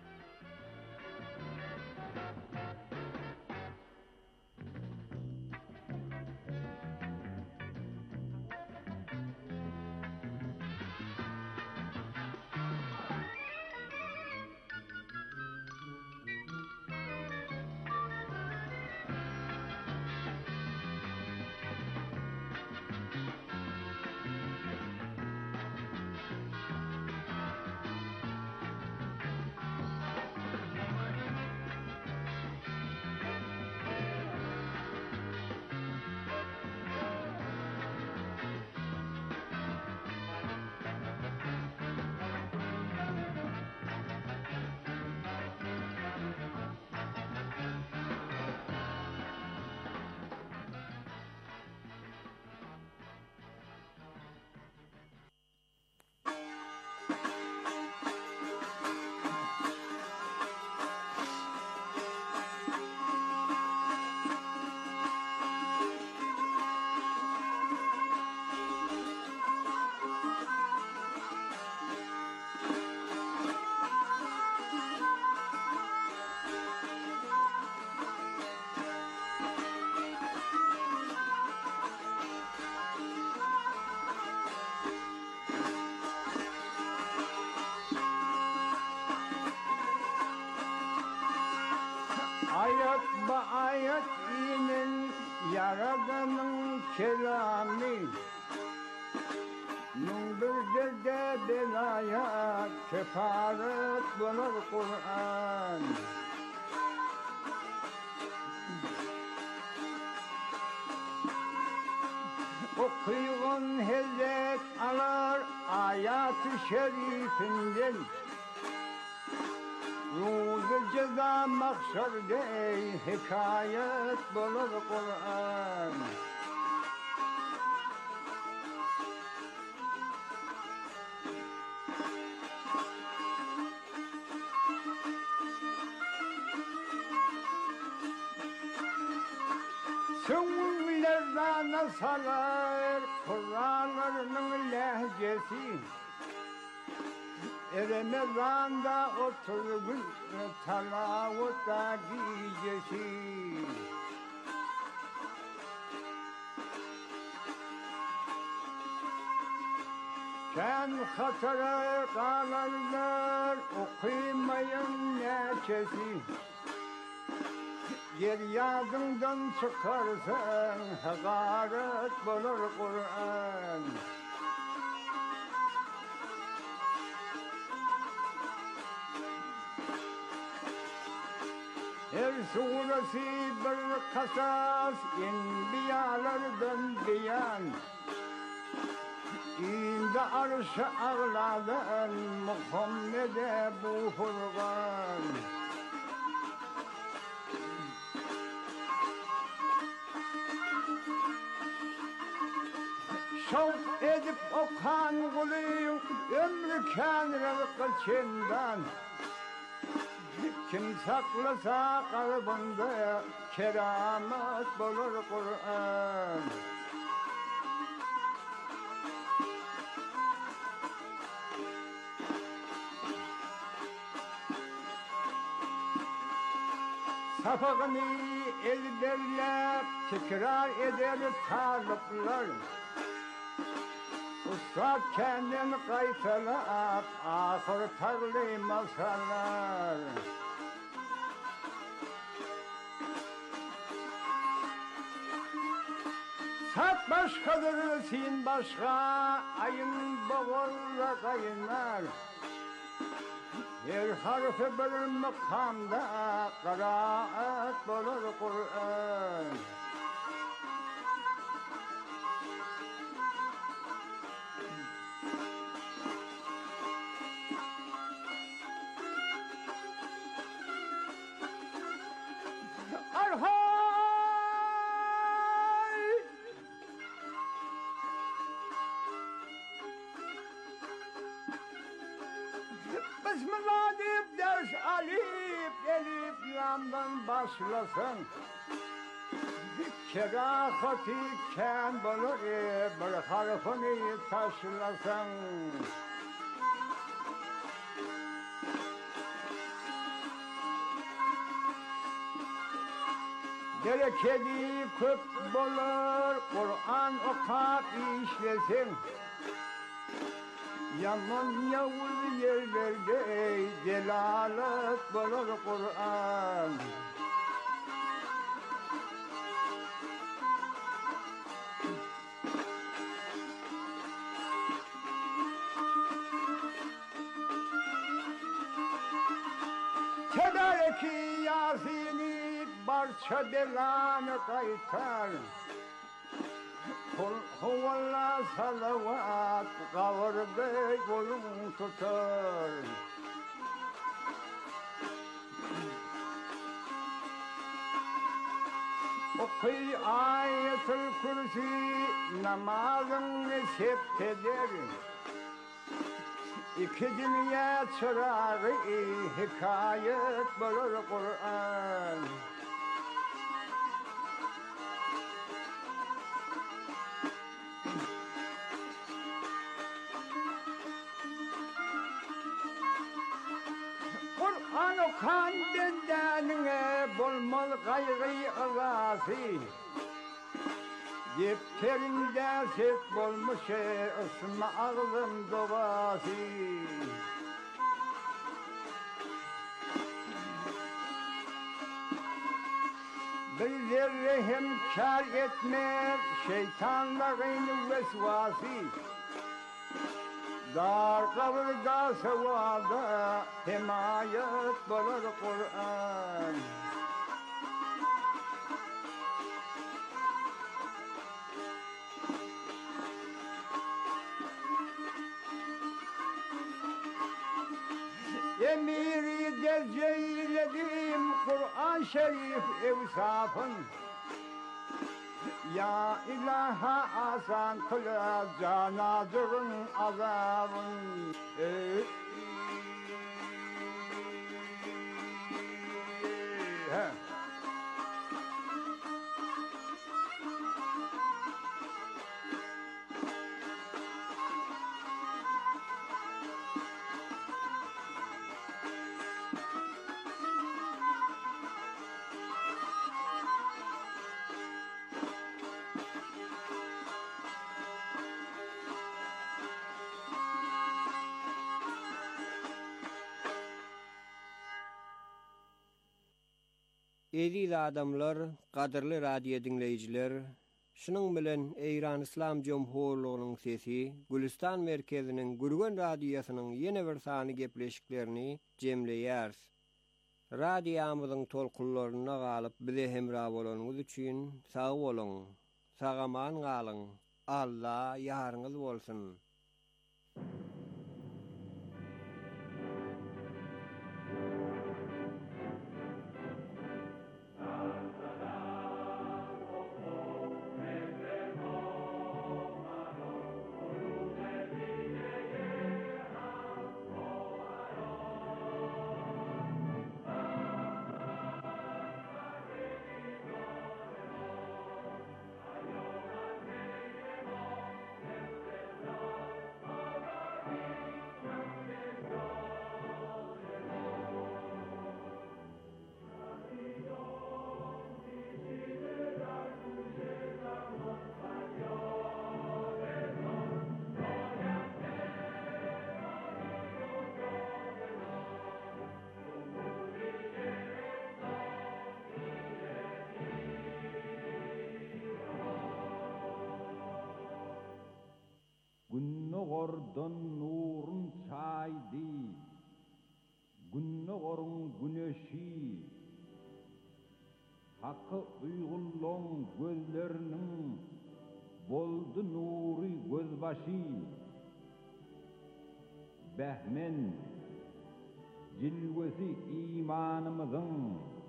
K: Ayet ba ayet inin Yaradanın kelami Nun bir derde belaya kefaret bulur Kur'an Okuyun hezek alar ayat-ı şerifinden Ruzu ceza mahşerde hikayet bulur Kur'an Süngülerden salar Kur'an'ın lehcesi Ramazan'da oturgun talavutta gecesi Sen hatırı kalanlar okumayın neçesi Yer yadından çıkarsan hakaret bulur Kur'an Her suresi bir kasas enbiyalardan beyan İndi arş-ı ağladan Muhammed'e bu furgan Şevk edip okan kuluyum ömrü kânrel kılçından Kim saklasa kalbinde keramet bulur Kur'an Safakını ezberlep tekrar eder talipler Ustad kendini kaytalap ahır tagli masallar Sat başkadır sin başka ayın boğurla kaynar Her harfi bir makamda kıraat bulur Kur'an Bismillah deyip ders alip elip lamdan başlasın. Kerahati ken bulur bir harfini taşlasın. Berekeli köp bulur Kur'an okap işlesin. Yaman yavuz yerlerde celalet bulur Kur'an. Tedareki Yasin'i barça belanı kaytar. Kul huvallah salavat kavur bey kolum tutar. Okuy ayetul kursi namazını septeder. İki dünya çırağı hikayet bulur Kur'an. Kur'an okan bendenine bulmal gayrı ağası. Defterinde set bulmuş ısma ağzım doğası. Bir zerre hem kar etmez şeytanların vesvası. Dar kavrda sevada himayet bulur Kur'an. Emiri derceyledim Kur'an Şerif evsafın. Ya ilaha asan kıla canadırın azabın. Ey, he.
E: Eziz adamlar, kadırlı radyo dinleyiciler, şunun bilen Eýran İslam Jomhurlugynyň sesi, Gülistan merkeziniň Gürgen radiosynyň ýene bir sany gepleşiklerini jemleýäris. Radiýamyzyň tolkunlaryna galyp bize hemra bolanyňyz üçin sag bolun, sagaman galyň. Allah ýaryňyz bolsun.
L: Günnogordan nurun çaydi, günnogorun güneşi, hakkı uygulluğun gözlerinin boldu nuri gözbaşı. Behmen, cilvesi imanımızın,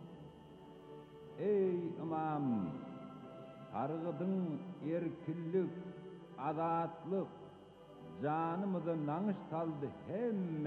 L: ey imam, sargıdın erkillik, azatlık, canımıza nanış saldı hem